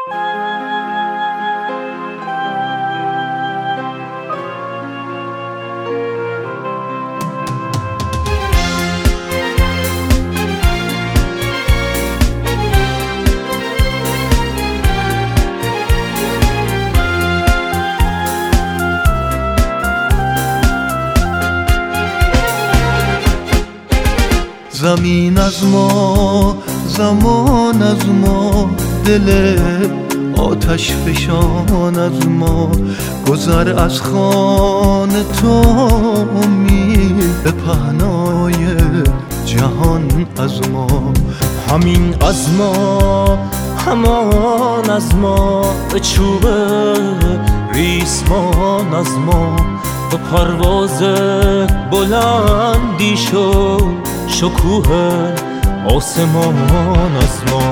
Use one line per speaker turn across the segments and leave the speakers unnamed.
زمین از ما، زمان از ما، دل آتش فشان از ما، گذر از خانه تو امید به پهنای جهان از ما.
همین از ما، همان از ما، به چوب ریسمان از ما، به پرواز بلندی شد شکوه آسمان از ما.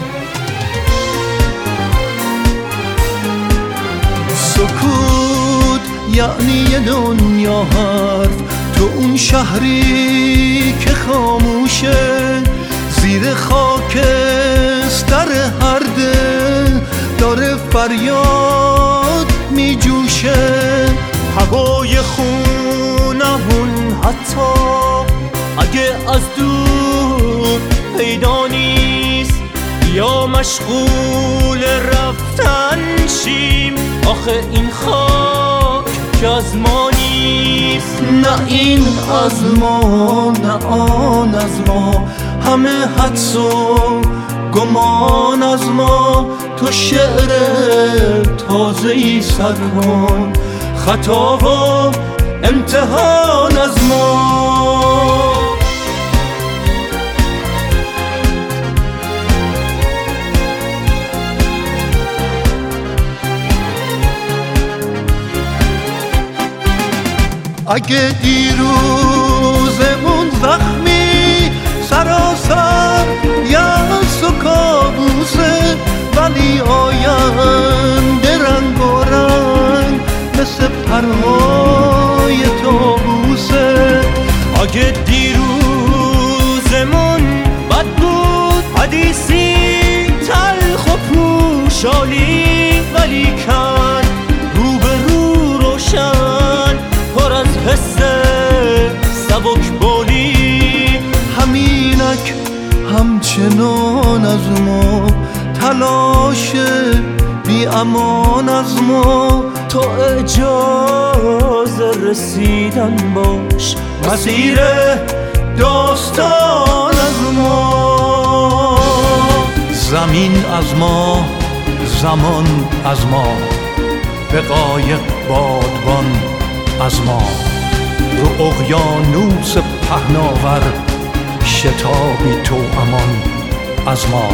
سکوت یعنی یه دنیا حرف، تو اون شهری که خاموشه، زیر خاکستر هر دل داره فریاد می جوشه.
هوای خونمون حتی اگه از دور پیدا نیست، یا مشغول رفتن شیم، آخه این خاک که از ما نیست.
نه این از ما، نه آن از ما، همه حدس و گمان از ما. تو شعر تازه‌ای سر کن، خطا و امتحان از ما. اگه دیروزمون زخمی، سراسر یأس و کابوسه، ولی آینده رنگ و رنگ مثل پرهای طاووسه.
اگه دیروزمون بد بود، حدیثی تلخ و پوشالی، ولی کن روبرو روشن پر از حس سبکبالی.
همینک همچنان از ما، تلاش بی امان از ما.
تو اجازه رسیدن باش،
مسیر داستان از ما. زمین از ما، زمان از ما، به قایق بادبان از ما، رو اقیانوس پهناور شتابی تو امان از ما.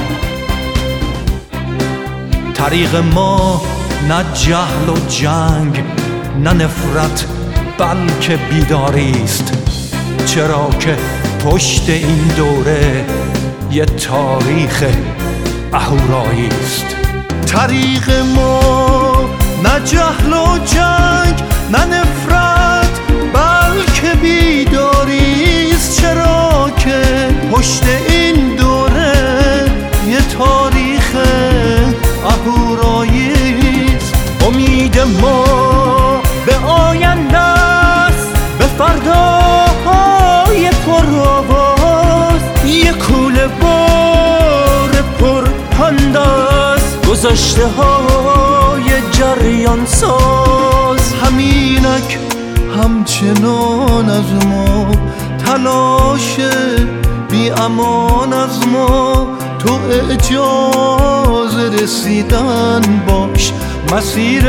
طریق ما نه جهل و جنگ، نه نفرت، بلکه بیداری است، چرا که پشت این دوره یه تاریخ اهورایی است. طریق ما نه جهل و جنگ، نه نفرت، بلکه بیداری است، چرا که پشت این دوره یه تاریخ اهورایی است.
امید ما به آینده است، به فرداهای پرآواز، یه کوله بار پرپند است، گذشته های جریان ساز.
همینک همچنان از ما، تلاش بی امان از ما. تو اجازه رسیدن باش، مسیر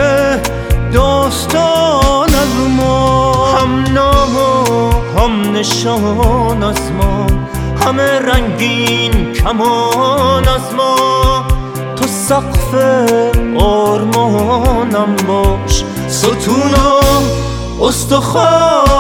داستان از ما.
هم نام و هم نشان از ما، همه رنگین کمان از ما. تو سقف آرمانم باش،
ستون و استخوان